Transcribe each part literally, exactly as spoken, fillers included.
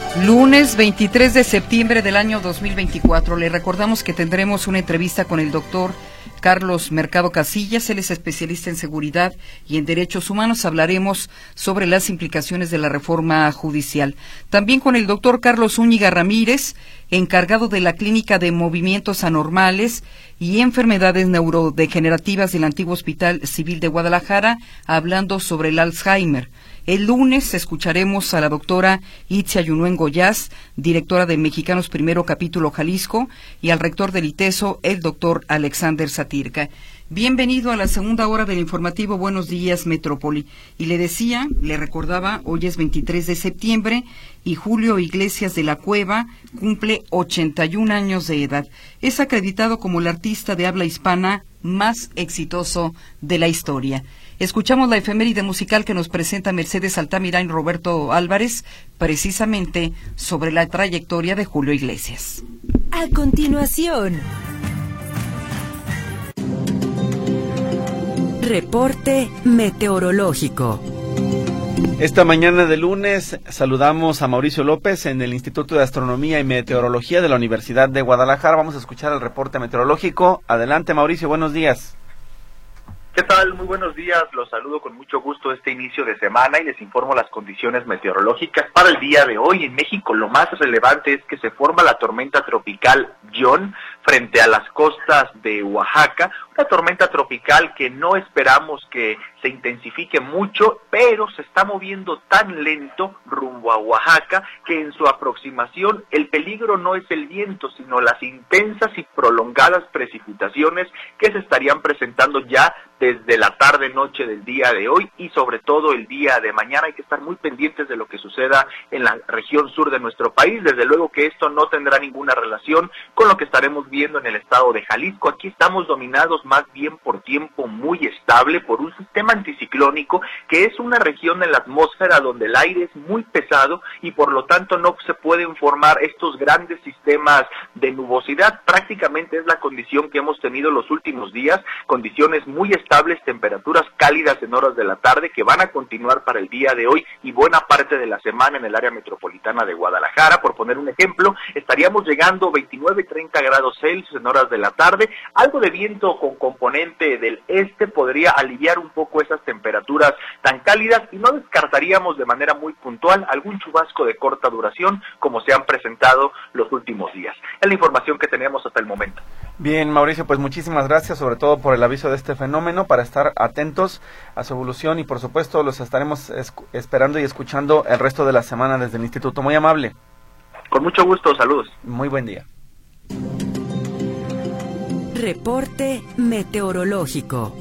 Lunes veintitrés de septiembre del año dos mil veinticuatro. Le recordamos que tendremos una entrevista con el doctor Carlos Mercado Casillas. Él es especialista en seguridad y en derechos humanos. Hablaremos sobre las implicaciones de la reforma judicial. También con el doctor Carlos Zúñiga Ramírez, encargado de la Clínica de Movimientos Anormales y Enfermedades Neurodegenerativas del Antiguo Hospital Civil de Guadalajara, hablando sobre el Alzheimer. El lunes escucharemos a la doctora Itzia Yunuen Goyaz, directora de Mexicanos Primero Capítulo Jalisco, y al rector del ITESO, el doctor Alexander Satirka. Bienvenido a la segunda hora del informativo Buenos Días Metrópoli. Y le decía, le recordaba, hoy es veintitrés de septiembre y Julio Iglesias de la Cueva cumple ochenta y un años de edad. Es acreditado como el artista de habla hispana más exitoso de la historia. Escuchamos la efeméride musical que nos presenta Mercedes Altamirá y Roberto Álvarez, precisamente sobre la trayectoria de Julio Iglesias. A continuación, reporte meteorológico. Esta mañana de lunes saludamos a Mauricio López en el Instituto de Astronomía y Meteorología de la Universidad de Guadalajara. Vamos a escuchar el reporte meteorológico. Adelante, Mauricio, buenos días. ¿Qué tal? Muy buenos días, los saludo con mucho gusto este inicio de semana y les informo las condiciones meteorológicas para el día de hoy. En México lo más relevante es que se forma la tormenta tropical John frente a las costas de Oaxaca, una tormenta tropical que no esperamos que se intensifique mucho, pero se está moviendo tan lento rumbo a Oaxaca que en su aproximación el peligro no es el viento, sino las intensas y prolongadas precipitaciones que se estarían presentando ya desde la tarde-noche del día de hoy y sobre todo el día de mañana. Hay que estar muy pendientes de lo que suceda en la región sur de nuestro país. Desde luego que esto no tendrá ninguna relación con lo que estaremos viendo en el estado de Jalisco. Aquí estamos dominados más bien por tiempo muy estable, por un sistema anticiclónico que es una región en la atmósfera donde el aire es muy pesado y por lo tanto no se pueden formar estos grandes sistemas de nubosidad. Prácticamente es la condición que hemos tenido los últimos días, condiciones muy estables, temperaturas cálidas en horas de la tarde que van a continuar para el día de hoy y buena parte de la semana en el área metropolitana de Guadalajara. Por poner un ejemplo, estaríamos llegando a veintinueve, treinta grados Celsius en horas de la tarde. Algo de viento con componente del este podría aliviar un poco esas temperaturas tan cálidas y no descartaríamos de manera muy puntual algún chubasco de corta duración como se han presentado los últimos días. Es la información que tenemos hasta el momento. Bien, Mauricio, pues muchísimas gracias, sobre todo por el aviso de este fenómeno, para estar atentos a su evolución y por supuesto los estaremos esperando y escuchando el resto de la semana desde el Instituto. Muy amable. Con mucho gusto, saludos. Muy buen día. Reporte meteorológico.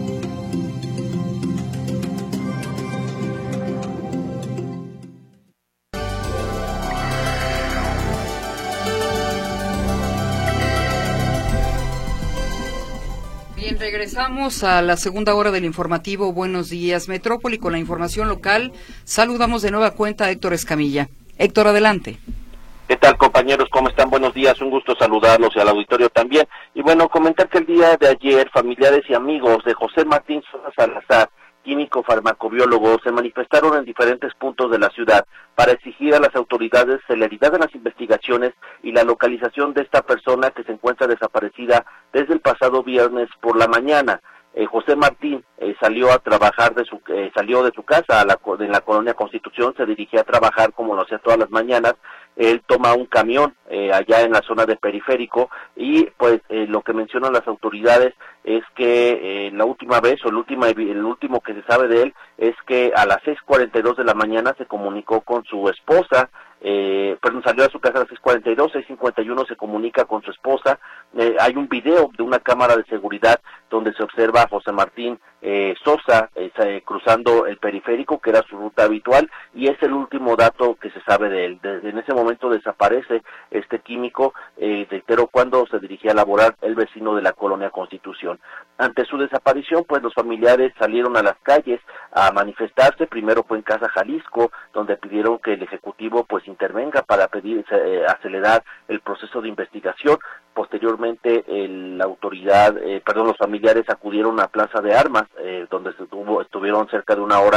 Bien, regresamos a la segunda hora del informativo Buenos Días Metrópoli con la información local. Saludamos de nueva cuenta a Héctor Escamilla. Héctor, adelante. ¿Qué tal, compañeros? ¿Cómo están? Buenos días, un gusto saludarlos y al auditorio también. Y bueno, comentar que el día de ayer, familiares y amigos de José Martín Sosa Salazar, químico farmacobiólogo, se manifestaron en diferentes puntos de la ciudad para exigir a las autoridades celeridad en las investigaciones y la localización de esta persona que se encuentra desaparecida desde el pasado viernes por la mañana. Eh, José Martín eh, salió a trabajar de su eh, salió de su casa a la, en la colonia Constitución, se dirigía a trabajar como lo hacía todas las mañanas. Él toma un camión eh, allá en la zona de Periférico y pues eh, lo que mencionan las autoridades es que eh, la última vez o el último el último que se sabe de él es que a las seis cuarenta y dos de la mañana se comunicó con su esposa. Eh, perdón, salió a su casa a las seis cuarenta y dos, seis cincuenta y uno se comunica con su esposa. Eh, hay un video de una cámara de seguridad donde se observa a José Martín eh, Sosa eh, cruzando el Periférico, que era su ruta habitual, y es el último dato que se sabe de él. Desde en ese momento desaparece este químico, eh, reitero, cuando se dirigía a laborar el vecino de la colonia Constitución. Ante su desaparición, pues los familiares salieron a las calles a manifestarse. Primero fue en Casa Jalisco, donde pidieron que el Ejecutivo pues intervenga para pedir eh, acelerar el proceso de investigación. Posteriormente, el, la autoridad, eh, perdón, los familiares acudieron a Plaza de Armas, eh, donde se tuvo, estuvieron cerca de una hora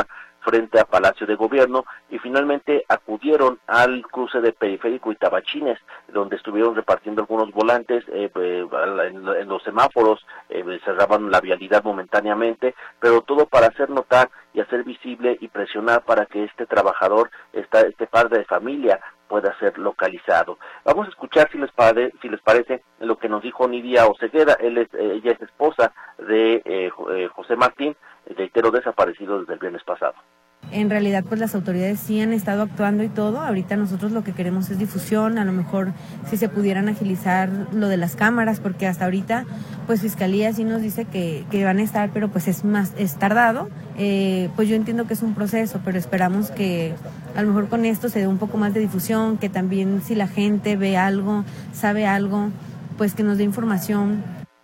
frente a Palacio de Gobierno, y finalmente acudieron al cruce de Periférico y Tabachines, donde estuvieron repartiendo algunos volantes eh, eh, en, en los semáforos, eh, cerraban la vialidad momentáneamente, pero todo para hacer notar y hacer visible y presionar para que este trabajador, esta, este padre de familia, pueda ser localizado. Vamos a escuchar, si les, pare, si les parece, lo que nos dijo Nidia Oseguera. Él es, ella es esposa de eh, José Martín, reitero, desaparecido desde el viernes pasado. En realidad, pues las autoridades sí han estado actuando y todo. Ahorita nosotros lo que queremos es difusión, a lo mejor si se pudieran agilizar lo de las cámaras, porque hasta ahorita, pues Fiscalía sí nos dice que, que van a estar, pero pues es más, es tardado. Eh, pues yo entiendo que es un proceso, pero esperamos que a lo mejor con esto se dé un poco más de difusión, que también si la gente ve algo, sabe algo, pues que nos dé información.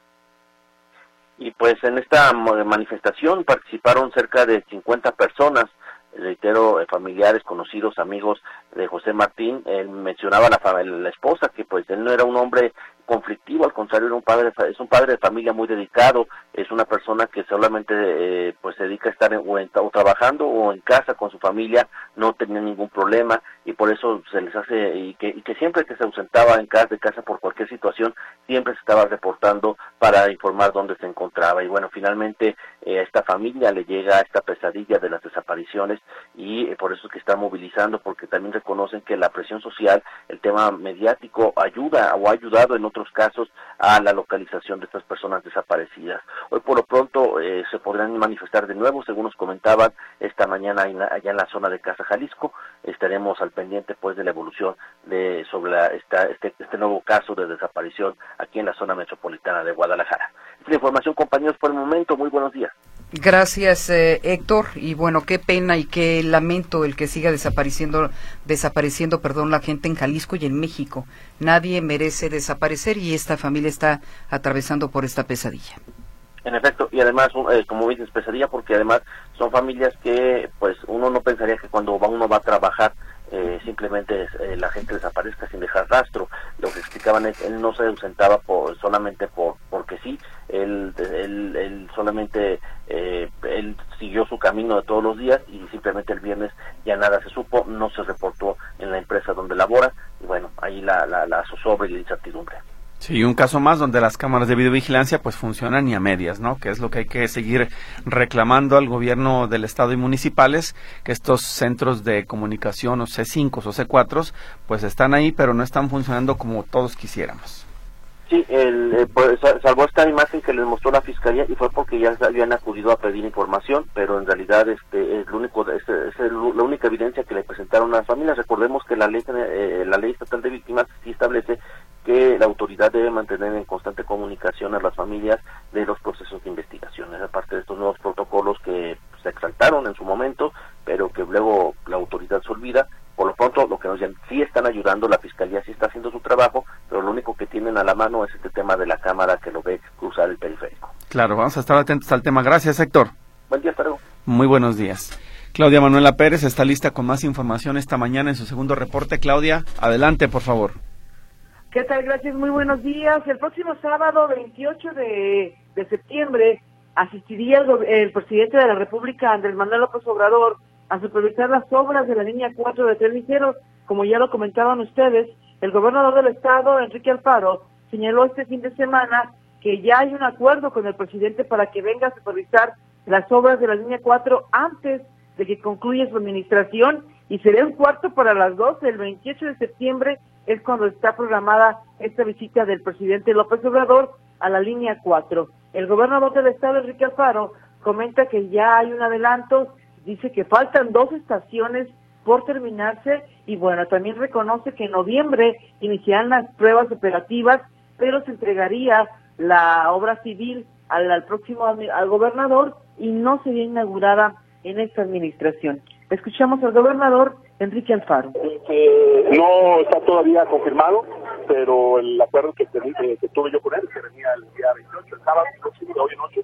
Y pues en esta manifestación participaron cerca de cincuenta personas, reitero, familiares, conocidos, amigos de José Martín. Él mencionaba a la, la esposa que pues él no era un hombre conflictivo, al contrario, era un padre, es un padre de familia muy dedicado, es una persona que solamente eh, pues se dedica a estar en, o, en, o trabajando o en casa con su familia, no tenía ningún problema, y por eso se les hace, y que, y que siempre que se ausentaba en casa, de casa por cualquier situación, siempre se estaba reportando para informar dónde se encontraba. Y bueno, finalmente eh, a esta familia le llega esta pesadilla de las desapariciones, y eh, por eso es que está movilizando, porque también reconocen que la presión social, el tema mediático ayuda o ha ayudado en otros casos a la localización de estas personas desaparecidas. Hoy por lo pronto eh, se podrán manifestar de nuevo, según nos comentaban esta mañana allá en la zona de Casa Jalisco. Estaremos al pendiente pues de la evolución de sobre la, esta, este, este nuevo caso de desaparición aquí en la zona metropolitana de Guadalajara. Esta es la información, compañeros, por el momento. Muy buenos días. Gracias, eh, Héctor. Y bueno, qué pena y qué lamento el que siga desapareciendo, desapareciendo, perdón, la gente en Jalisco y en México. Nadie merece desaparecer y esta familia está atravesando por esta pesadilla. En efecto, y además, eh, como dices, pesadilla, porque además son familias que, pues, uno no pensaría que cuando uno va a trabajar, eh, simplemente eh, la gente desaparezca sin dejar rastro. Lo que explicaban es, él no se ausentaba por, solamente por porque sí, él, él, él solamente, eh, él siguió su camino de todos los días, y simplemente el viernes ya nada se supo, no se reportó en la empresa donde labora, y bueno, ahí la, la, la zozobra y la incertidumbre. Sí, un caso más donde las cámaras de videovigilancia pues funcionan y a medias, ¿no? Que es lo que hay que seguir reclamando al gobierno del estado y municipales, que estos centros de comunicación o C cinco o C cuatro pues están ahí, pero no están funcionando como todos quisiéramos. Sí, el, eh, pues, salvo esta imagen que les mostró la fiscalía, y fue porque ya habían acudido a pedir información, pero en realidad este es lo único, es, es el, la única evidencia que le presentaron a las familias. Recordemos que la ley, eh, la ley estatal de víctimas sí establece que la autoridad debe mantener en constante comunicación a las familias de los procesos de investigación. Es aparte de estos nuevos protocolos que se exaltaron en su momento, pero que luego la autoridad se olvida. Por lo pronto, lo que nos dicen, sí están ayudando, la fiscalía sí está haciendo su trabajo, pero lo único que tienen a la mano es este tema de la cámara que lo ve cruzar el periférico. Claro, vamos a estar atentos al tema. Gracias, Héctor. Buen día, hasta luego. Muy buenos días. Claudia Manuela Pérez está lista con más información esta mañana en su segundo reporte. Claudia, adelante, por favor. ¿Qué tal? Gracias, muy buenos días. El próximo sábado veintiocho de, de septiembre asistiría el, el presidente de la República, Andrés Manuel López Obrador, a supervisar las obras de la línea cuatro de Tren Ligero. Como ya lo comentaban ustedes, el gobernador del estado, Enrique Alfaro, señaló este fin de semana que ya hay un acuerdo con el presidente para que venga a supervisar las obras de la línea cuatro antes de que concluya su administración, y será un cuarto para las doce. El veintiocho de septiembre es cuando está programada esta visita del presidente López Obrador a la línea cuatro. El gobernador del estado, Enrique Alfaro, comenta que ya hay un adelanto, dice que faltan dos estaciones por terminarse, y bueno, también reconoce que en noviembre iniciarán las pruebas operativas, pero se entregaría la obra civil al, al próximo al gobernador y no sería inaugurada en esta administración. Escuchamos al gobernador Enrique Alfaro. Eh, no está todavía confirmado, pero el acuerdo que, que, que tuve yo con él, que venía el día veintiocho, el sábado, de hoy en noche,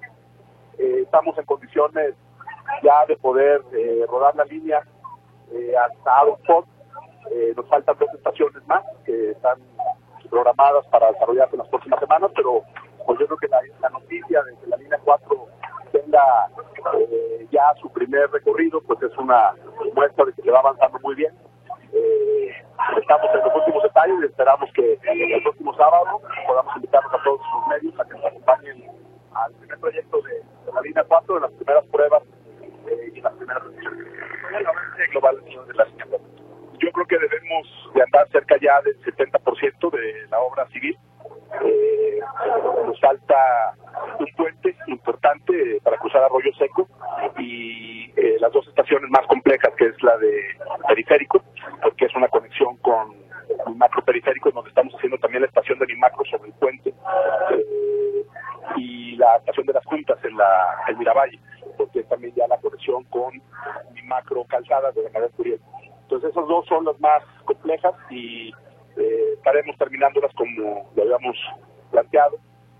eh, estamos en condiciones ya de poder eh, rodar la línea eh, hasta Adolfo. Eh, nos faltan dos estaciones más que están programadas para desarrollarse en las próximas semanas, pero pues yo creo que la, la noticia de que la línea cuatro tenga tenga eh, ya su primer recorrido, pues es una muestra de que se va avanzando muy bien. Eh, estamos en los últimos detalles y esperamos que el próximo sábado podamos invitarnos a todos los medios a que nos acompañen al primer proyecto de, de la línea cuatro, de las primeras pruebas eh, y las primeras global de la línea cuatro. Yo creo que debemos de andar cerca ya del setenta por ciento de la obra civil. Eh, nos falta un puente importante para cruzar Arroyo Seco y eh, las dos estaciones más complejas, que es la de Periférico, porque es una conexión con el macro periférico, donde estamos haciendo también la estación de Limacro sobre el puente, eh, y la estación de las Juntas en la en Miravalle, porque es también ya la conexión con Limacro Calzada de la Cadena Curiel. Entonces esas dos son las más complejas y eh, estaremos terminándolas como lo habíamos planteado,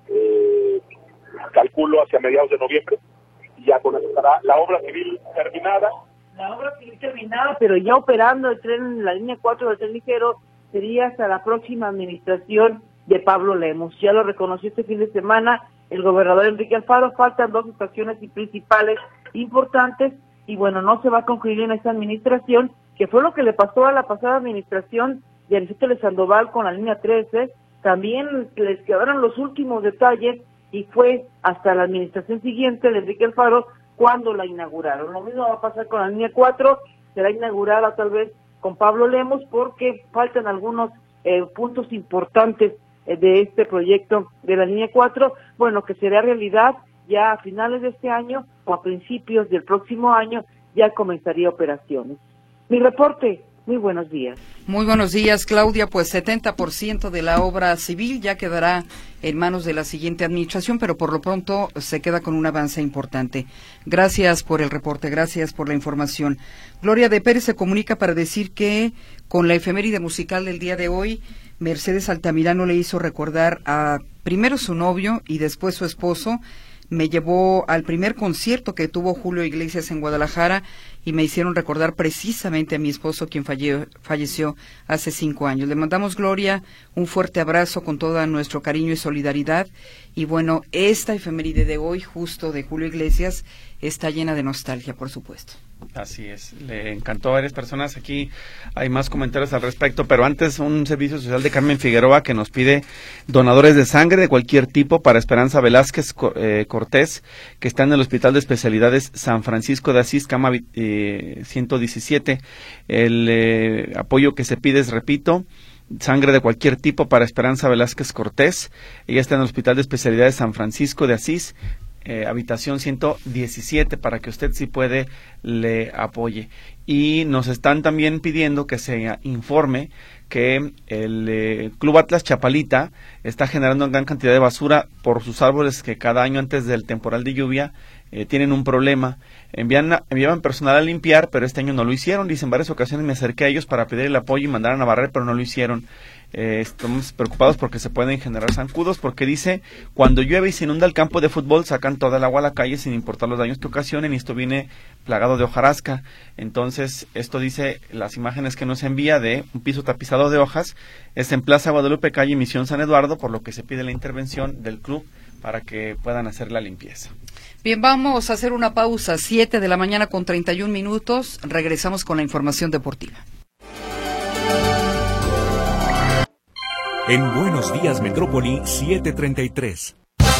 eh, calculo hacia mediados de noviembre, y ya con eso estará la obra civil terminada. La obra civil terminada, pero ya operando el tren en la línea cuatro del tren ligero sería hasta la próxima administración de Pablo Lemos. Ya lo reconoció este fin de semana el gobernador Enrique Alfaro. Faltan dos estaciones principales importantes y bueno, no se va a concluir en esta administración, que fue lo que le pasó a la pasada administración de Aristóteles Sandoval con la línea trece. También les quedaron los últimos detalles y fue hasta la administración siguiente de Enrique Alfaro cuando la inauguraron. Lo mismo va a pasar con la línea cuatro, será inaugurada tal vez con Pablo Lemos, porque faltan algunos eh, puntos importantes eh, de este proyecto de la línea cuatro, bueno, que será realidad ya a finales de este año o a principios del próximo año, ya comenzaría operaciones. Mi reporte. Muy buenos días. Muy buenos días, Claudia. Pues setenta por ciento de la obra civil ya quedará en manos de la siguiente administración, pero por lo pronto se queda con un avance importante. Gracias por el reporte, gracias por la información. Gloria de Pérez se comunica para decir que con la efeméride musical del día de hoy, Mercedes Altamirano le hizo recordar a primero su novio y después su esposo. Me llevó al primer concierto que tuvo Julio Iglesias en Guadalajara y me hicieron recordar precisamente a mi esposo, quien falle, falleció hace cinco años. Le mandamos, Gloria, un fuerte abrazo con todo nuestro cariño y solidaridad. Y bueno, esta efeméride de hoy, justo de Julio Iglesias, está llena de nostalgia, por supuesto. Así es, le encantó a varias personas. Aquí hay más comentarios al respecto, pero antes un servicio social de Carmen Figueroa que nos pide donadores de sangre de cualquier tipo para Esperanza Velázquez eh, Cortés, que está en el Hospital de Especialidades San Francisco de Asís, cama eh, ciento diecisiete. El eh, apoyo que se pide es, repito, sangre de cualquier tipo para Esperanza Velázquez Cortés. Ella está en el Hospital de Especialidades San Francisco de Asís, Eh, habitación ciento diecisiete, para que usted, si puede, le apoye. Y nos están también pidiendo que se informe que el eh, Club Atlas Chapalita está generando una gran cantidad de basura por sus árboles, que cada año antes del temporal de lluvia eh, tienen un problema. Envían, enviaban personal a limpiar, pero este año no lo hicieron. Dicen, en varias ocasiones me acerqué a ellos para pedir el apoyo y mandaron a barrer, pero no lo hicieron. Eh, estamos preocupados porque se pueden generar zancudos, porque dice, cuando llueve y se inunda el campo de fútbol, sacan toda el agua a la calle sin importar los daños que ocasionen, y esto viene plagado de hojarasca. Entonces, esto dice, las imágenes que nos envía de un piso tapizado de hojas, es en Plaza Guadalupe, calle Misión San Eduardo, por lo que se pide la intervención del club para que puedan hacer la limpieza. Bien, vamos a hacer una pausa, siete de la mañana con treinta y un minutos, regresamos con la información deportiva. En Buenos Días Metrópoli, siete treinta y tres.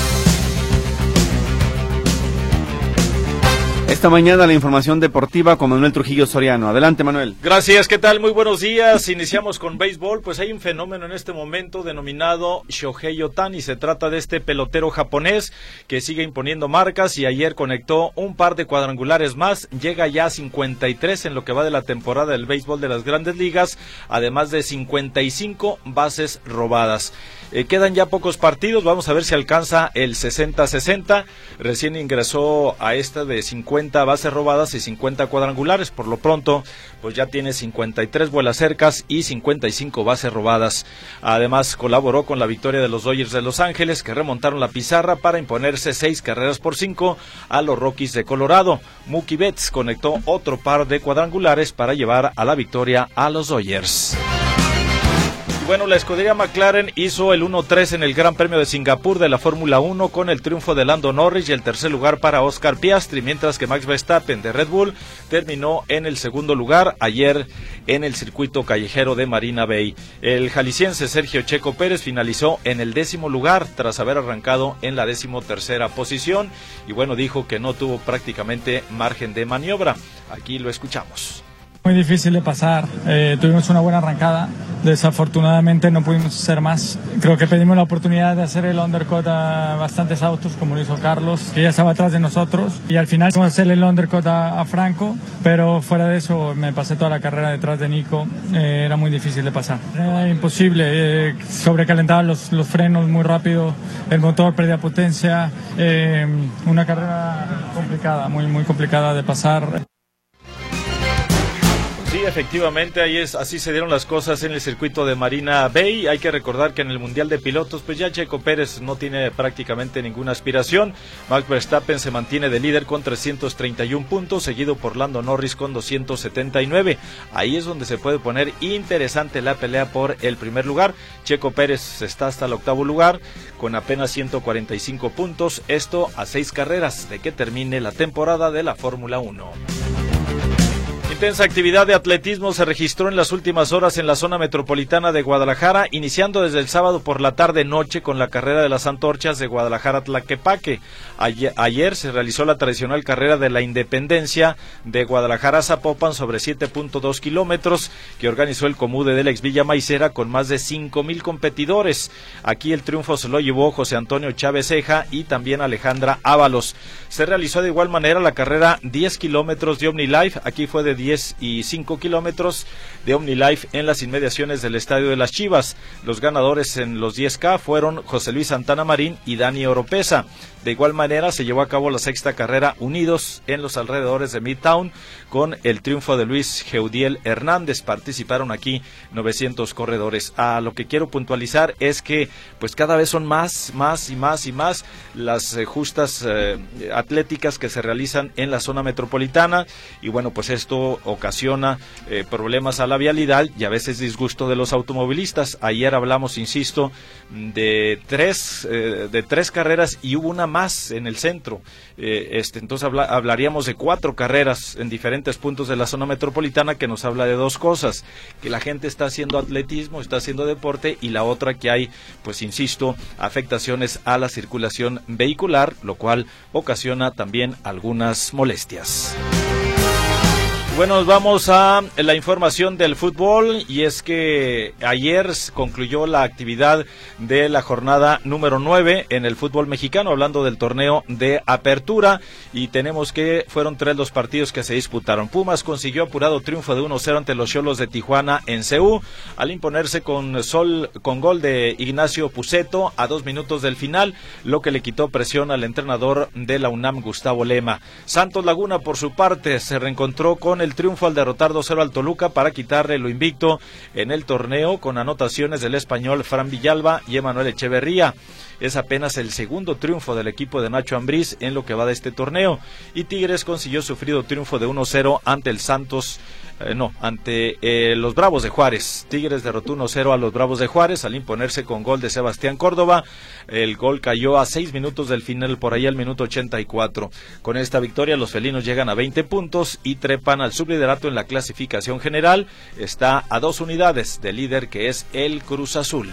Esta mañana la información deportiva con Manuel Trujillo Soriano. Adelante, Manuel. Gracias, ¿qué tal? Muy buenos días. Iniciamos con béisbol. Pues hay un fenómeno en este momento denominado Shohei Ohtani. Se trata de este pelotero japonés que sigue imponiendo marcas y ayer conectó un par de cuadrangulares más. Llega ya a cincuenta y tres en lo que va de la temporada del béisbol de las Grandes Ligas, además de cincuenta y cinco bases robadas. Eh, quedan ya pocos partidos, vamos a ver si alcanza el sesenta sesenta. Recién ingresó a esta de cincuenta bases robadas y cincuenta cuadrangulares. Por lo pronto, pues ya tiene cincuenta y tres vuelas cercas y cincuenta y cinco bases robadas. Además, colaboró con la victoria de los Dodgers de Los Ángeles, que remontaron la pizarra para imponerse seis carreras por cinco a los Rockies de Colorado. Mookie Betts conectó otro par de cuadrangulares para llevar a la victoria a los Dodgers. bueno, la escudería McLaren hizo el uno tres en el Gran Premio de Singapur de la Fórmula uno con el triunfo de Lando Norris y el tercer lugar para Oscar Piastri, mientras que Max Verstappen de Red Bull terminó en el segundo lugar ayer en el circuito callejero de Marina Bay. El jalisciense Sergio Checo Pérez finalizó en el décimo lugar tras haber arrancado en la décimo tercera posición y bueno, dijo que no tuvo prácticamente margen de maniobra. Aquí lo escuchamos. Muy difícil de pasar, eh, tuvimos una buena arrancada, desafortunadamente no pudimos hacer más. Creo que pedimos la oportunidad de hacer el undercut a bastantes autos, como lo hizo Carlos, que ya estaba atrás de nosotros, y al final fuimos a hacerle el undercut a, a Franco, pero fuera de eso me pasé toda la carrera detrás de Nico, eh, era muy difícil de pasar. Era imposible, eh, sobrecalentaban los, los frenos muy rápido, el motor perdía potencia, eh, una carrera complicada, muy, muy complicada de pasar. Sí, efectivamente, ahí es, así se dieron las cosas en el circuito de Marina Bay. Hay que recordar que en el Mundial de Pilotos, pues ya Checo Pérez no tiene prácticamente ninguna aspiración. Max Verstappen se mantiene de líder con trescientos treinta y un puntos, seguido por Lando Norris con doscientos setenta y nueve. Ahí es donde se puede poner interesante la pelea por el primer lugar. Checo Pérez está hasta el octavo lugar con apenas ciento cuarenta y cinco puntos. Esto a seis carreras de que termine la temporada de la Fórmula uno. Intensa actividad de atletismo se registró en las últimas horas en la zona metropolitana de Guadalajara, iniciando desde el sábado por la tarde-noche con la carrera de las antorchas de Guadalajara-Tlaquepaque. Ayer, ayer se realizó la tradicional carrera de la Independencia de Guadalajara-Zapopan sobre siete punto dos kilómetros que organizó el Comude de la ex Villa Maicera con más de cinco mil competidores. Aquí el triunfo se lo llevó José Antonio Chávez Ceja y también Alejandra Ábalos. Se realizó de igual manera la carrera diez kilómetros de OmniLife, aquí fue de diez y cinco kilómetros de OmniLife en las inmediaciones del Estadio de las Chivas. Los ganadores en los diez K fueron José Luis Santana Marín y Dani Oropesa. De igual manera se llevó a cabo la sexta carrera Unidos en los alrededores de Midtown con el triunfo de Luis Geudiel Hernández. Participaron aquí novecientos corredores. A lo que quiero puntualizar es que pues cada vez son más, más y más y más las eh, justas eh, atléticas que se realizan en la zona metropolitana y bueno, pues esto ocasiona eh, problemas a la vialidad y a veces disgusto de los automovilistas. Ayer hablamos, insisto, de tres eh, de tres carreras y hubo una más en el centro. Eh, este, entonces habla, hablaríamos de cuatro carreras en diferentes puntos de la zona metropolitana, que nos habla de dos cosas: que la gente está haciendo atletismo, está haciendo deporte, y la otra que hay, pues insisto, afectaciones a la circulación vehicular, lo cual ocasiona también algunas molestias. Bueno, nos vamos a la información del fútbol y es que ayer concluyó la actividad de la jornada número nueve en el fútbol mexicano, hablando del torneo de apertura, y tenemos que fueron tres los partidos que se disputaron. Pumas consiguió apurado triunfo de uno cero ante los Xolos de Tijuana en C U al imponerse con sol con gol de Ignacio Puceto a dos minutos del final, lo que le quitó presión al entrenador de la UNAM, Gustavo Lema. Santos Laguna, por su parte, se reencontró con el triunfo al derrotar dos cero al Toluca para quitarle lo invicto en el torneo, con anotaciones del español Fran Villalba y Emanuel Echeverría. Es apenas el segundo triunfo del equipo de Nacho Ambriz en lo que va de este torneo, y Tigres consiguió sufrido triunfo de uno cero ante el Santos, eh, no, ante eh, los Bravos de Juárez. Tigres derrotó uno cero a los Bravos de Juárez al imponerse con gol de Sebastián Córdoba. El gol cayó a seis minutos del final, por ahí al minuto ochenta y cuatro. Con esta victoria los felinos llegan a veinte puntos y trepan al subliderato en la clasificación general. Está a dos unidades del líder, que es el Cruz Azul.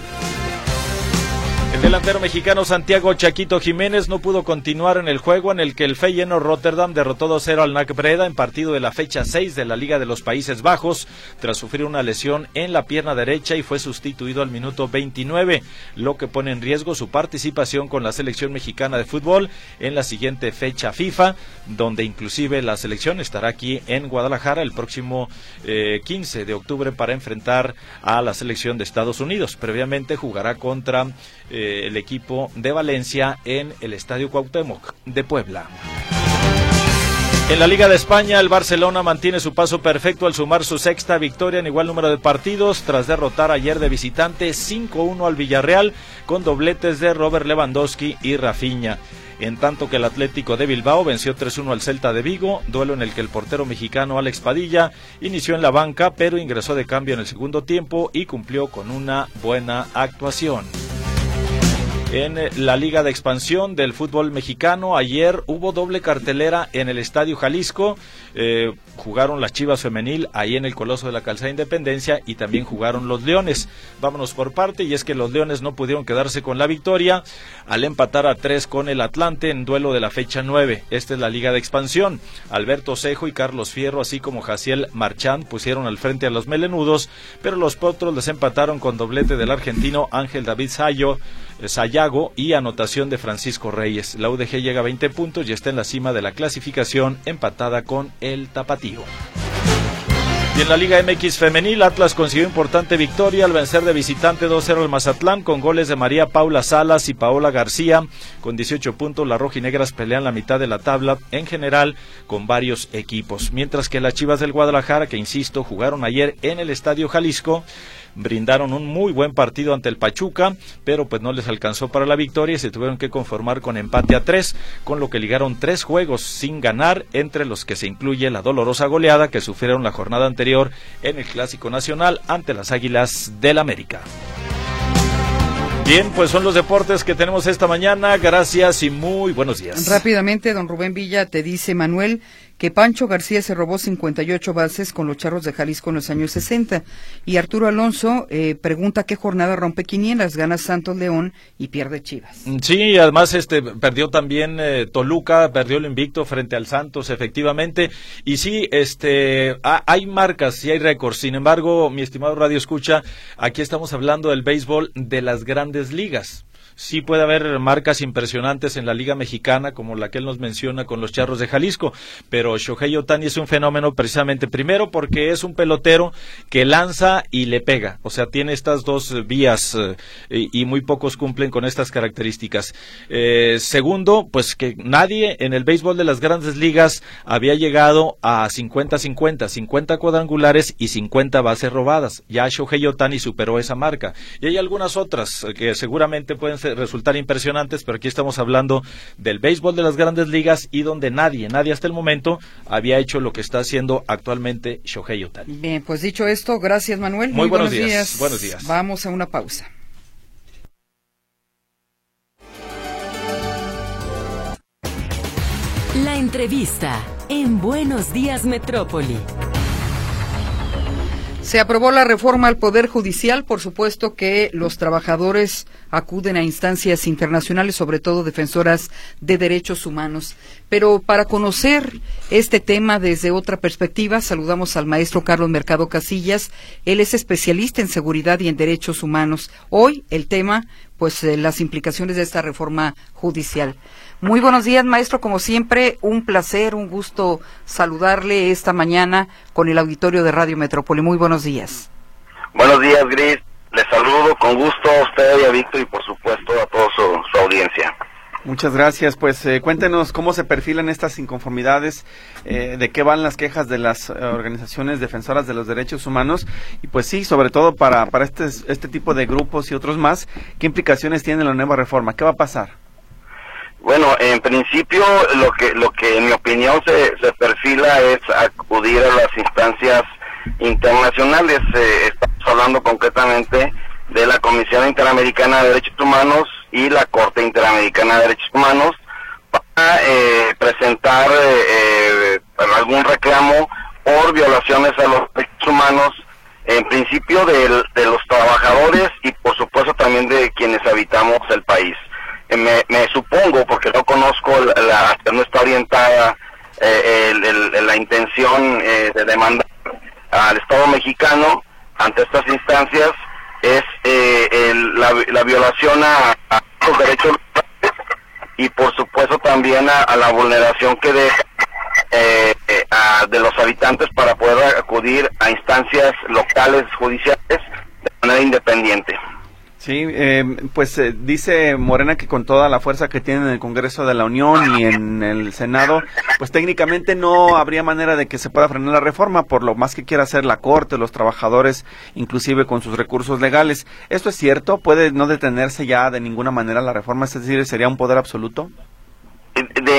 El delantero mexicano Santiago Chaquito Jiménez no pudo continuar en el juego en el que el Feyenoord Rotterdam derrotó dos cero al N A C Breda en partido de la fecha seis de la Liga de los Países Bajos tras sufrir una lesión en la pierna derecha, y fue sustituido al minuto veintinueve, lo que pone en riesgo su participación con la selección mexicana de fútbol en la siguiente fecha FIFA, donde inclusive la selección estará aquí en Guadalajara el próximo eh, quince de octubre para enfrentar a la selección de Estados Unidos. Previamente jugará contra eh, el equipo de Valencia en el Estadio Cuauhtémoc de Puebla. En la Liga de España, el Barcelona mantiene su paso perfecto al sumar su sexta victoria en igual número de partidos, tras derrotar ayer de visitante cinco uno al Villarreal con dobletes de Robert Lewandowski y Rafinha. en tanto que el Atlético de Bilbao venció tres uno al Celta de Vigo, duelo en el que el portero mexicano Alex Padilla inició en la banca, pero ingresó de cambio en el segundo tiempo y cumplió con una buena actuación. En la Liga de Expansión del fútbol mexicano, ayer hubo doble cartelera en el Estadio Jalisco. Eh, jugaron las Chivas femenil ahí en el Coloso de la Calzada Independencia y también jugaron los Leones. Vámonos por parte, y es que los Leones no pudieron quedarse con la victoria al empatar a tres con el Atlante en duelo de la fecha nueve. Esta es la Liga de Expansión. Alberto Cejo y Carlos Fierro, así como Jaciel Marchand, pusieron al frente a los melenudos, pero los potros les empataron con doblete del argentino Ángel David Sayo, Sayago y anotación de Francisco Reyes. La U D G llega a veinte puntos y está en la cima de la clasificación, empatada con el Tapatío. Y en la Liga M X femenil, Atlas consiguió importante victoria al vencer de visitante dos cero al Mazatlán con goles de María Paula Salas y Paola García. Con dieciocho puntos, las rojinegras pelean la mitad de la tabla en general con varios equipos. Mientras que las Chivas del Guadalajara, que insisto, jugaron ayer en el Estadio Jalisco, brindaron un muy buen partido ante el Pachuca, pero pues no les alcanzó para la victoria y se tuvieron que conformar con empate a tres, con lo que ligaron tres juegos sin ganar, entre los que se incluye la dolorosa goleada que sufrieron la jornada anterior en el Clásico Nacional ante las Águilas del América. Bien, pues son los deportes que tenemos esta mañana. Gracias y muy buenos días. Rápidamente, don Rubén Villa, te dice Manuel que Pancho García se robó cincuenta y ocho bases con los Charros de Jalisco en los años sesenta. Y Arturo Alonso eh, pregunta qué jornada rompe quinielas, gana Santos León y pierde Chivas. Sí, además este perdió también eh, Toluca, perdió el invicto frente al Santos, efectivamente. Y sí, este ha, hay marcas y hay récords. Sin embargo, mi estimado Radio Escucha, aquí estamos hablando del béisbol de las grandes ligas. Sí puede haber marcas impresionantes en la Liga Mexicana, como la que él nos menciona con los Charros de Jalisco, pero Shohei Ohtani es un fenómeno precisamente, primero porque es un pelotero que lanza y le pega, o sea, tiene estas dos vías eh, y, y muy pocos cumplen con estas características. Eh, segundo, pues que nadie en el béisbol de las grandes ligas había llegado a cincuenta cincuenta, cincuenta cuadrangulares y cincuenta bases robadas. Ya Shohei Ohtani superó esa marca, y hay algunas otras que seguramente pueden ser resultar impresionantes, pero aquí estamos hablando del béisbol de las grandes ligas y donde nadie, nadie hasta el momento había hecho lo que está haciendo actualmente Shohei Ohtani. Bien, pues dicho esto, gracias Manuel. Muy, Muy buenos, buenos días. días. Buenos días. Vamos a una pausa. La entrevista en Buenos Días Metrópoli. Se aprobó la reforma al Poder Judicial. Por supuesto que los trabajadores acuden a instancias internacionales, sobre todo defensoras de derechos humanos. Pero para conocer este tema desde otra perspectiva, saludamos al maestro Carlos Mercado Casillas. Él es especialista en seguridad y en derechos humanos. Hoy el tema, pues eh, las implicaciones de esta reforma judicial. Muy buenos días, maestro. Como siempre, un placer, un gusto saludarle esta mañana con el auditorio de Radio Metrópoli. Muy buenos días. Buenos días, Gris. Les saludo con gusto a usted y a Víctor y, por supuesto, a toda su, su audiencia. Muchas gracias. Pues eh, cuéntenos cómo se perfilan estas inconformidades, eh, de qué van las quejas de las eh, organizaciones defensoras de los derechos humanos y, pues sí, sobre todo para, para este, este tipo de grupos y otros más, ¿qué implicaciones tiene la nueva reforma? ¿Qué va a pasar? Bueno, en principio lo que lo que en mi opinión se, se perfila es acudir a las instancias internacionales. Eh, estamos hablando concretamente de la Comisión Interamericana de Derechos Humanos y la Corte Interamericana de Derechos Humanos para eh, presentar eh, eh, algún reclamo por violaciones a los derechos humanos, en principio de, de los trabajadores y por supuesto también de quienes habitamos el país. Me, me supongo, porque no conozco, la, la no está orientada eh, el, el, la intención eh, de demandar al Estado mexicano ante estas instancias, es eh, el, la, la violación a, a los derechos y por supuesto también a, a la vulneración que deja eh, eh, a, de los habitantes para poder acudir a instancias locales judiciales de manera independiente. Sí, eh, pues eh, dice Morena que con toda la fuerza que tiene en el Congreso de la Unión y en el Senado, pues técnicamente no habría manera de que se pueda frenar la reforma, por lo más que quiera hacer la Corte, los trabajadores, inclusive con sus recursos legales. ¿Esto es cierto? ¿Puede no detenerse ya de ninguna manera la reforma? Es decir, ¿sería un poder absoluto?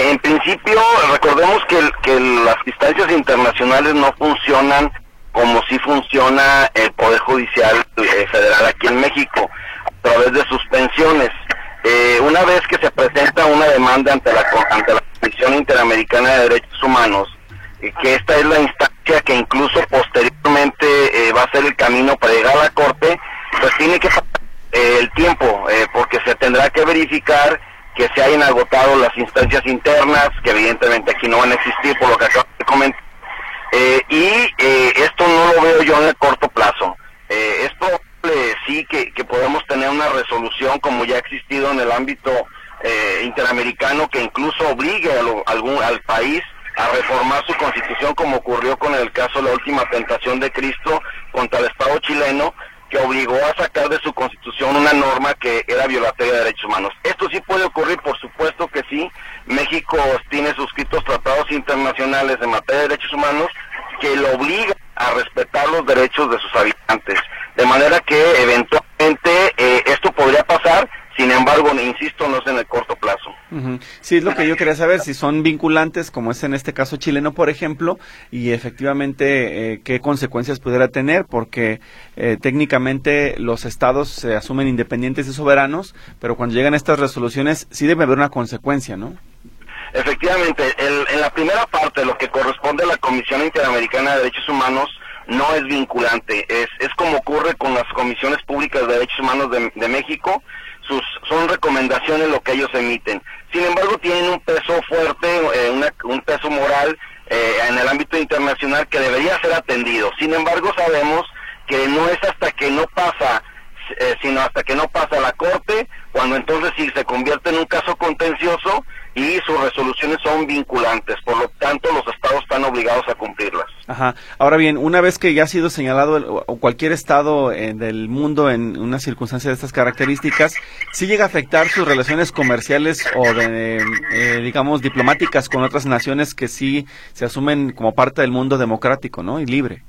en principio, recordemos que, que las instancias internacionales no funcionan como si funciona el Poder Judicial eh, Federal aquí en México, a través de suspensiones. Eh, una vez que se presenta una demanda ante la, ante la Comisión Interamericana de Derechos Humanos, eh, que esta es la instancia que incluso posteriormente eh, va a ser el camino para llegar a la Corte, pues tiene que pasar eh, el tiempo, eh, porque se tendrá que verificar que se hayan agotado las instancias internas, que evidentemente aquí no van a existir por lo que acabo de comentar, eh, y eh, esto no lo veo yo en el corto plazo. Eh, es probable, sí, que, que podamos tener una resolución como ya ha existido en el ámbito eh, interamericano, que incluso obligue a lo, algún, al país a reformar su constitución, como ocurrió con el caso de la última tentación de Cristo contra el Estado chileno, que obligó a sacar de su constitución una norma que era violatoria de derechos humanos. Esto sí puede ocurrir, por supuesto que sí. México tiene suscritos tratados internacionales en materia de derechos humanos que lo obligan a respetar los derechos de sus habitantes. De manera que eventualmente eh, esto podría pasar, sin embargo, insisto, no es en el corto plazo. Uh-huh. Sí, es lo que yo quería saber, si son vinculantes, como es en este caso chileno, por ejemplo, y efectivamente eh, qué consecuencias pudiera tener, porque eh, técnicamente los estados se asumen independientes y soberanos, pero cuando llegan estas resoluciones sí debe haber una consecuencia, ¿no? Efectivamente, el, en la primera parte, lo que corresponde a la Comisión Interamericana de Derechos Humanos no es vinculante, es, es como ocurre con las comisiones públicas de derechos humanos de, de México. Sus, son recomendaciones lo que ellos emiten. Sin embargo, tienen un peso fuerte, eh, una, un peso moral eh, en el ámbito internacional que debería ser atendido. Sin embargo, sabemos que no es hasta que no pasa, eh, sino hasta que no pasa la Corte, cuando entonces sí se convierte en un caso contencioso y sus resoluciones son vinculantes. Por lo tanto, los estados están obligados a cumplirlas. Ajá. Ahora bien, una vez que ya ha sido señalado el, o cualquier estado eh, del mundo en una circunstancia de estas características, ¿sí llega a afectar sus relaciones comerciales o de, eh, digamos, diplomáticas con otras naciones que sí se asumen como parte del mundo democrático, ¿no? Y libre?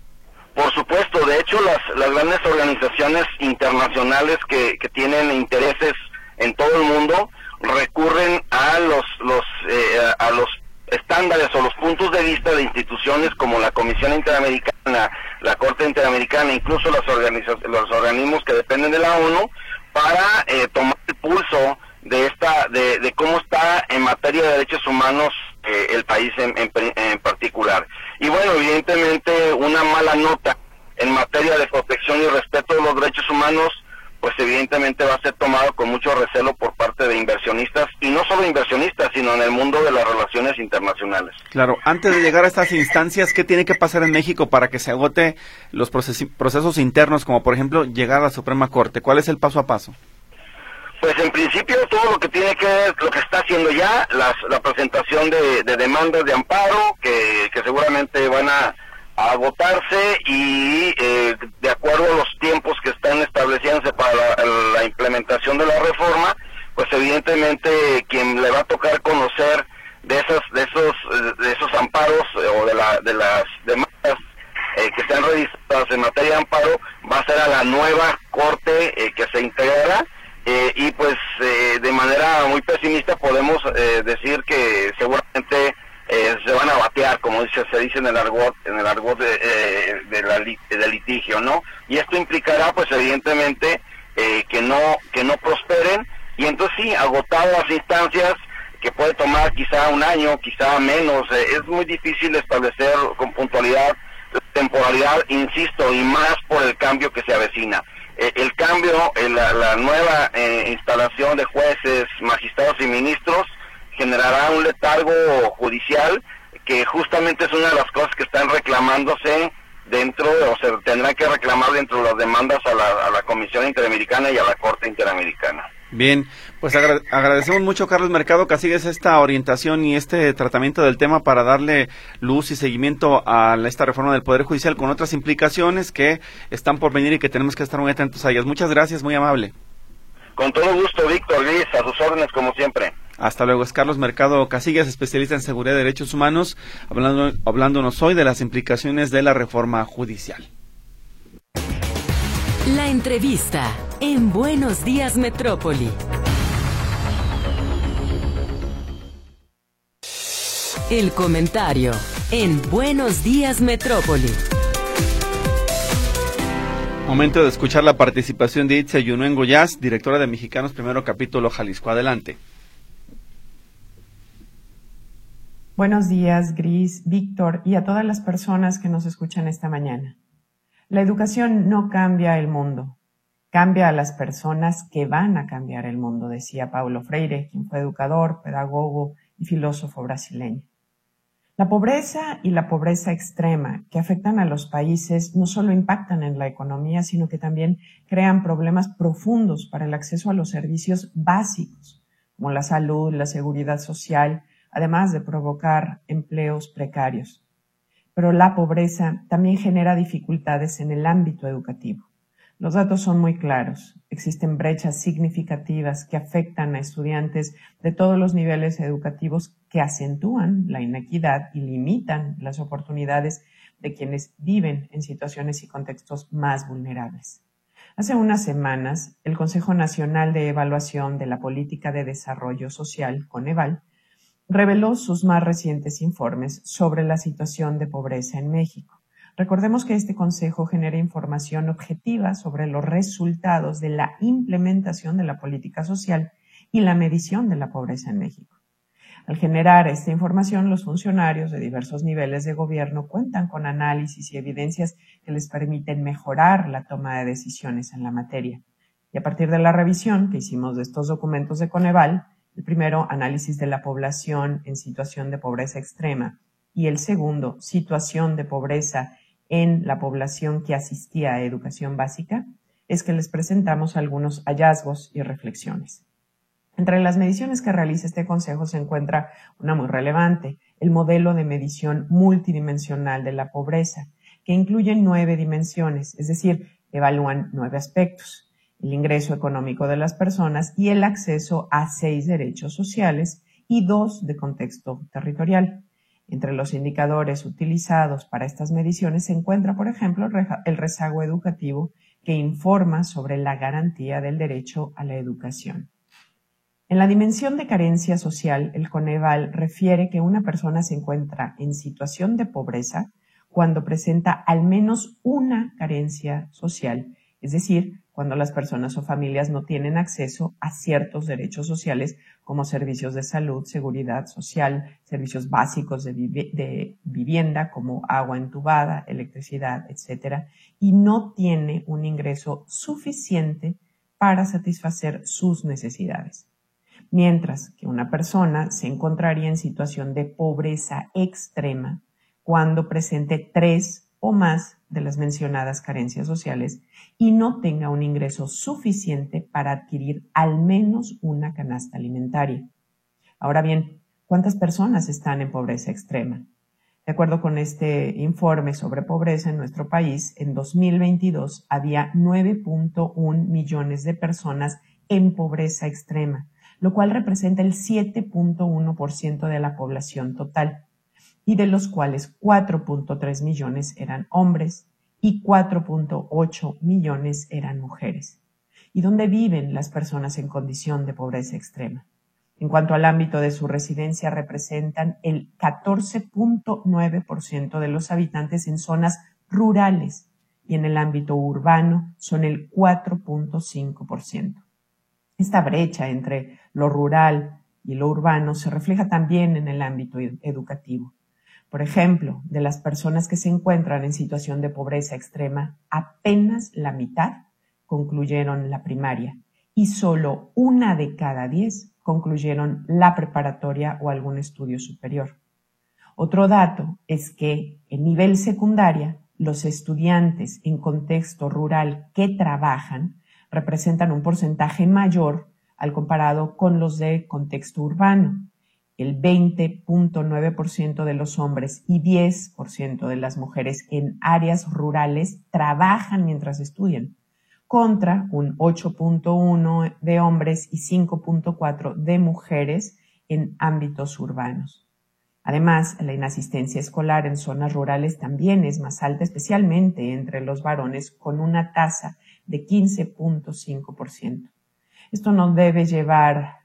Por supuesto. De hecho, las, las grandes organizaciones internacionales que, que tienen intereses en todo el mundo recurren a los, los, eh, a los estándares o los puntos de vista de instituciones como la Comisión Interamericana, la Corte Interamericana, incluso las organiza- los organismos que dependen de la ONU, para eh, tomar el pulso de esta, de, de cómo está en materia de derechos humanos eh, el país en, en, en particular. Y bueno, evidentemente una mala nota en materia de protección y respeto de los derechos humanos, pues evidentemente va a ser tomado con mucho recelo por parte de inversionistas, y no solo inversionistas, sino en el mundo de las relaciones internacionales. Claro, antes de llegar a estas instancias, ¿qué tiene que pasar en México para que se agote los proces- procesos internos, como por ejemplo llegar a la Suprema Corte? ¿Cuál es el paso a paso? Pues en principio todo lo que tiene que ver, lo que está haciendo ya, las, la presentación de, de demandas de amparo, que, que seguramente van a a agotarse, y eh, de acuerdo a los tiempos que están estableciéndose para la, la implementación de la reforma, pues evidentemente quien le va a tocar conocer de esos de esos de esos amparos eh, o de la de las demandas eh, que sean revisadas en materia de amparo, va a ser a la nueva corte eh, que se integrará, eh, y pues eh, de manera muy pesimista podemos eh, decir que seguramente Eh, se van a batear, como dice, se dice en el argot, en el argot de, eh, de la, del litigio, ¿no? Y esto implicará, pues evidentemente, eh, que no que no prosperen, y entonces sí, agotado las instancias, que puede tomar quizá un año, quizá menos, eh, es muy difícil establecer con puntualidad temporalidad, insisto, y más por el cambio que se avecina. Eh, el cambio, eh, la, la nueva eh, instalación de jueces, magistrados y ministros generará un letargo judicial que justamente es una de las cosas que están reclamándose dentro, o se tendrán que reclamar dentro de las demandas a la, a la Comisión Interamericana y a la Corte Interamericana. Bien, pues agra- agradecemos mucho, Carlos Mercado Casillas, esta orientación y este tratamiento del tema para darle luz y seguimiento a la, esta reforma del Poder Judicial, con otras implicaciones que están por venir y que tenemos que estar muy atentos a ellas. Muchas gracias, muy amable. Con todo gusto, Víctor Luis, a sus órdenes como siempre. Hasta luego. Es Carlos Mercado Casillas, especialista en seguridad y derechos humanos, hablando, hablándonos hoy de las implicaciones de la reforma judicial. La entrevista en Buenos Días Metrópoli. El comentario en Buenos Días Metrópoli. Momento de escuchar la participación de Itzia Yunuen Goyaz, directora de Mexicanos Primero Capítulo Jalisco. Adelante. Buenos días, Gris, Víctor y a todas las personas que nos escuchan esta mañana. La educación no cambia el mundo, cambia a las personas que van a cambiar el mundo, decía Paulo Freire, quien fue educador, pedagogo y filósofo brasileño. La pobreza y la pobreza extrema que afectan a los países no solo impactan en la economía, sino que también crean problemas profundos para el acceso a los servicios básicos, como la salud, la seguridad social, además de provocar empleos precarios. Pero la pobreza también genera dificultades en el ámbito educativo. Los datos son muy claros. Existen brechas significativas que afectan a estudiantes de todos los niveles educativos que acentúan la inequidad y limitan las oportunidades de quienes viven en situaciones y contextos más vulnerables. Hace unas semanas, el Consejo Nacional de Evaluación de la Política de Desarrollo Social, Coneval, reveló sus más recientes informes sobre la situación de pobreza en México. Recordemos que este consejo genera información objetiva sobre los resultados de la implementación de la política social y la medición de la pobreza en México. Al generar esta información, los funcionarios de diversos niveles de gobierno cuentan con análisis y evidencias que les permiten mejorar la toma de decisiones en la materia. Y a partir de la revisión que hicimos de estos documentos de Coneval, el primero, análisis de la población en situación de pobreza extrema, y el segundo, situación de pobreza en la población que asistía a educación básica, es que les presentamos algunos hallazgos y reflexiones. Entre las mediciones que realiza este consejo se encuentra una muy relevante, el modelo de medición multidimensional de la pobreza, que incluye nueve dimensiones, es decir, evalúan nueve aspectos: el ingreso económico de las personas y el acceso a seis derechos sociales y dos de contexto territorial. Entre los indicadores utilizados para estas mediciones se encuentra, por ejemplo, el rezago educativo, que informa sobre la garantía del derecho a la educación. En la dimensión de carencia social, el Coneval refiere que una persona se encuentra en situación de pobreza cuando presenta al menos una carencia social, es decir, cuando las personas o familias no tienen acceso a ciertos derechos sociales como servicios de salud, seguridad social, servicios básicos de, vivi- de vivienda como agua entubada, electricidad, etcétera, y no tiene un ingreso suficiente para satisfacer sus necesidades. Mientras que una persona se encontraría en situación de pobreza extrema cuando presente tres o más de las mencionadas carencias sociales y no tenga un ingreso suficiente para adquirir al menos una canasta alimentaria. Ahora bien, ¿cuántas personas están en pobreza extrema? De acuerdo con este informe sobre pobreza en nuestro país, en dos mil veintidós había nueve punto uno millones de personas en pobreza extrema, lo cual representa el siete punto uno por ciento de la población total, y de los cuales cuatro punto tres millones eran hombres y cuatro punto ocho millones eran mujeres. ¿Y dónde viven las personas en condición de pobreza extrema? En cuanto al ámbito de su residencia, representan el catorce punto nueve por ciento de los habitantes en zonas rurales y en el ámbito urbano son el cuatro punto cinco por ciento. Esta brecha entre lo rural y lo urbano se refleja también en el ámbito educativo. Por ejemplo, de las personas que se encuentran en situación de pobreza extrema, apenas la mitad concluyeron la primaria y solo una de cada diez concluyeron la preparatoria o algún estudio superior. Otro dato es que en nivel secundaria, los estudiantes en contexto rural que trabajan representan un porcentaje mayor al comparado con los de contexto urbano. El veinte punto nueve por ciento de los hombres y diez por ciento de las mujeres en áreas rurales trabajan mientras estudian, contra un ocho punto uno por ciento de hombres y cinco punto cuatro por ciento de mujeres en ámbitos urbanos. Además, la inasistencia escolar en zonas rurales también es más alta, especialmente entre los varones, con una tasa de quince punto cinco por ciento. Esto nos debe llevar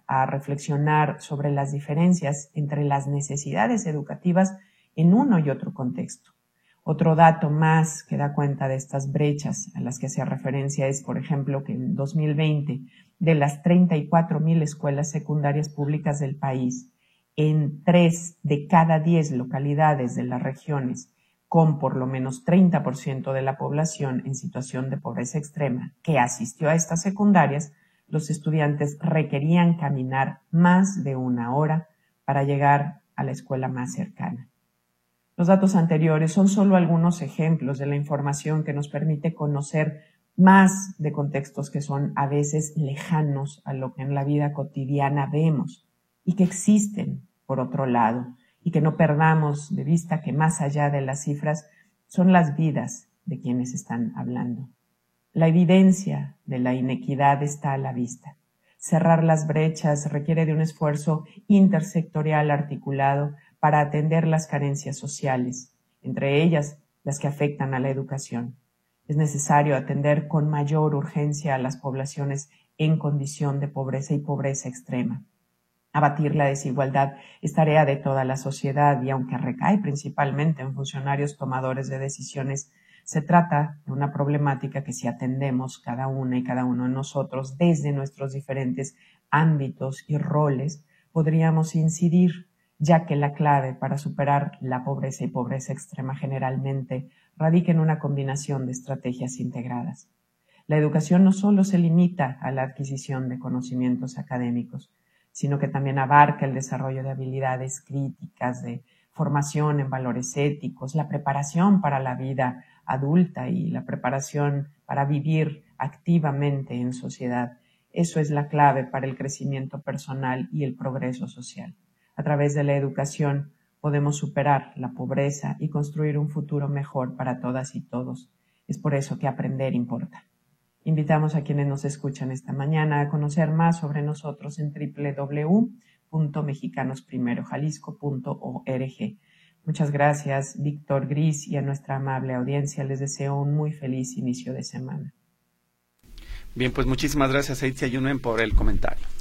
a reflexionar sobre las diferencias entre las necesidades educativas en uno y otro contexto. Otro dato más que da cuenta de estas brechas a las que hacía referencia es, por ejemplo, que en dos mil veinte, de las treinta y cuatro mil escuelas secundarias públicas del país, en tres de cada diez localidades de las regiones, con por lo menos treinta por ciento de la población en situación de pobreza extrema que asistió a estas secundarias, los estudiantes requerían caminar más de una hora para llegar a la escuela más cercana. Los datos anteriores son solo algunos ejemplos de la información que nos permite conocer más de contextos que son a veces lejanos a lo que en la vida cotidiana vemos y que existen por otro lado, y que no perdamos de vista que más allá de las cifras son las vidas de quienes están hablando. La evidencia de la inequidad está a la vista. Cerrar las brechas requiere de un esfuerzo intersectorial articulado para atender las carencias sociales, entre ellas las que afectan a la educación. Es necesario atender con mayor urgencia a las poblaciones en condición de pobreza y pobreza extrema. Abatir la desigualdad es tarea de toda la sociedad y aunque recae principalmente en funcionarios tomadores de decisiones, se trata de una problemática que si atendemos cada una y cada uno de nosotros desde nuestros diferentes ámbitos y roles, podríamos incidir, ya que la clave para superar la pobreza y pobreza extrema generalmente radica en una combinación de estrategias integradas. La educación no solo se limita a la adquisición de conocimientos académicos, sino que también abarca el desarrollo de habilidades críticas, de formación en valores éticos, la preparación para la vida adulta y la preparación para vivir activamente en sociedad. Eso es la clave para el crecimiento personal y el progreso social. A través de la educación podemos superar la pobreza y construir un futuro mejor para todas y todos. Es por eso que aprender importa. Invitamos a quienes nos escuchan esta mañana a conocer más sobre nosotros en doble u doble u doble u punto mexicanos primero jalisco punto org. Muchas gracias, Víctor, Gris, y a nuestra amable audiencia les deseo un muy feliz inicio de semana. Bien, pues muchísimas gracias a Itzia Yunen por el comentario.